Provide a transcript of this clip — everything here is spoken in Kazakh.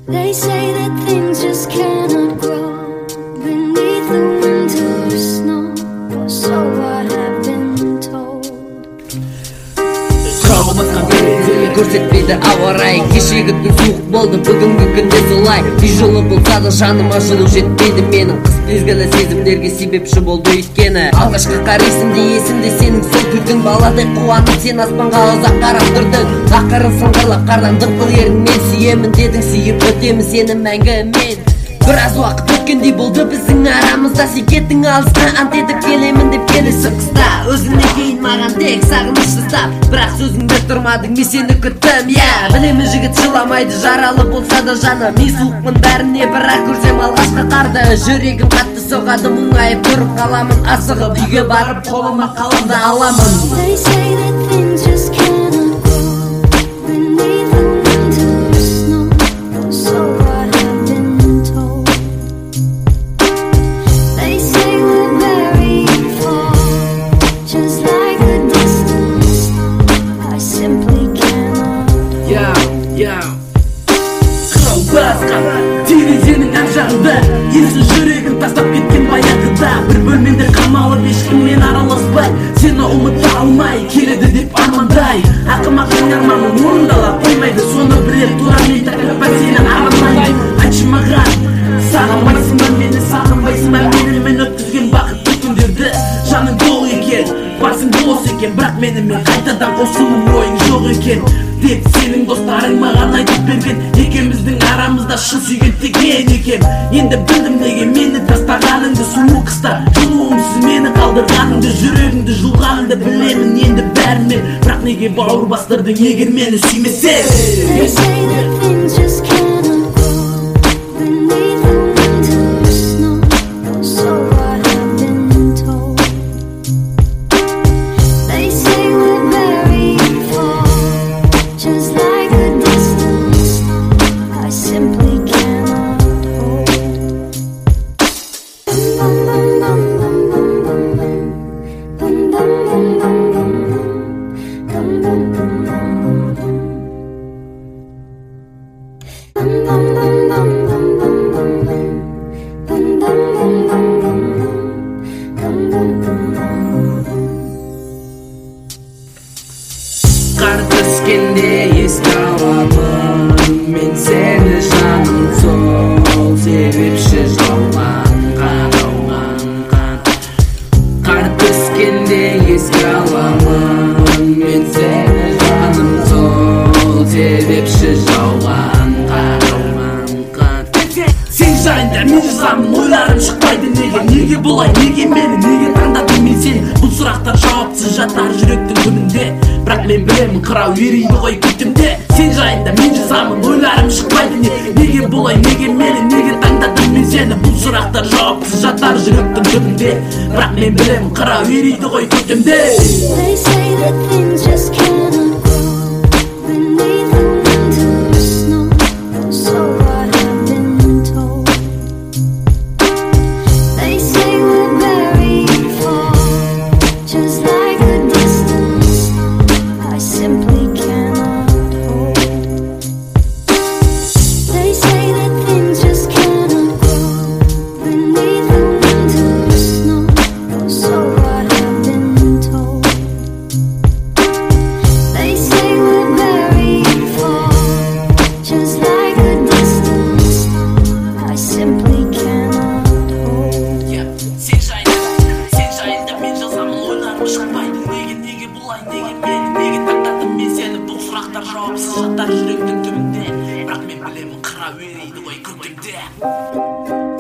They say that things just cannot grow beneath the winter snow, or so I have been told. Сұрағымызға көңіл көрсетпейді ауа райы. Кешегі күн суық болды, бүгінгі күнде солай. Үй жылы болса да жаныма жылу жетпейді менің. Қыс мезгілі сезімдерге себепші болды өйткені алғашқы қар есімде, есімде сенің сол күлдің. Баладай қуанып сен аспанға ұзақ қарап тұрдың. Ақырын сыңғырлап қардан дымқыл ерін мен сүйемін дедің. Сүйіп өтемін сені мәңгі мен. Біраз уақыт өткендей болды біздің арамызда. Сен кеттің алысқа, ант етіп келемін деп келесі қыста. Өзіңнен кейін маған тек сағыныш тастап, бірақ сөзіңде тұрмадың, мен сені күттім. Білемін жігіт жыламайды, жаралы болса да жаны. Мен суықпын бәріне, бірақ көрсем алғашқы қарды. Жүрегім қатты соғады, мұңайып тұрып қаламын. Асығып үйге барып қолыма қаламды аламын. They say that things just cannot grow beneath the winter snow, or so I have been told. They say we're very far, just like a distant star. I simply cannot hold. Басқа терезенің ар жағында есіл жүрегін тастап кеткен баяғыда. Бір бөлмеде қамалып ешкіммен араласпай, сені ұмыта алмай келеді деп армандай. Ақымақтың арманын орындала қоймайды, соны білер тура мен тәкаппа сені армандай. Айтшы маған, сағынбайсың ба мені, сағынбайсың ба менімен өткізген бақытты күндерді. Жаның дол екен, басың бос екен, бірақ менімен қайтадан қосылу ойың жоқ екен деп сенің достарың маған айтып берген. Екеуміздің арамызда шын сүйген теген екен. Енді білдім неге мені тастағаныңды, суық қыста жылуымсыз мені қалдырғаныңды, жүрегіңді жұлғаныңды білемін енді бәрімен. Бірақ неге бауыр бастырдың егер мені сүймесең? They say that things just cannot grow beneath the winter snow, or so I have been told. They say we're very far, just like a distant star. I simply cannot hold. Bum bum bum bum bum bum bum bum bum bum bum bum bum bum. Қар түскенде еске аламын мен сені жаным сол себепші жауған қар. Қар түскенде еске аламын мен сені жаным сол себепші жауған қар. Сен жайында мен жазамын, ойларым шықпайды неге бұлай, неге мені, неге таңдадың мен сені? Бұл сұрақтар жауапсыз жатар жүректің түбінде, бірақ мен білемін қырау ерейді ғой күтімде. Сен жайында мен жазамын, ойларым шықпайды неге бұлай, неге мені, неге таңдадың мен сені? Бұл сұрақтар жауапсыз жатар жүректің түбінде, бірақ мен білемін қырау ерейді ғой күтімде. They say that things just cannot grow beneath the winter snow, or so I have been told. They say we're very far, just like a distant star. I simply cannot hold. They say that things just cannot grow beneath the winter snow, or so I have been told. They say we're very far, just like a distant star. I simply cannot hold. Сен жайында мен жазамын, ойларым шықпайды неге бұлай, неге мені, неге таңдадым мен сені? Бұл сұрақтар жауапсыз жатар жүректің түбінде, бірақ мен білемін қырау ерейді ғой көктемде.